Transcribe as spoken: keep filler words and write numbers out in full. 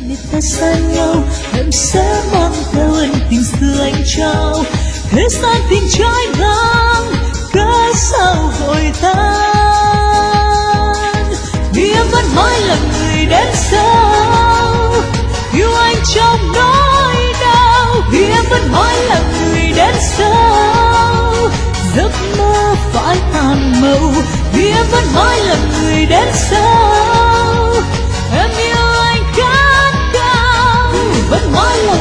để ta xa nhau, em sẽ mang theo ân tình xưa anh trao. Thế gian tình trái ngang, cớ sao vội tan? Vì em vẫn mãi là người đến sau, yêu anh trong nỗi đau. Vì em vẫn mãi là người đến sau, giấc mơ phải tàn màu. Vì em vẫn mãi là người đến sau, em yêu anh khát khao. Vẫn mãi là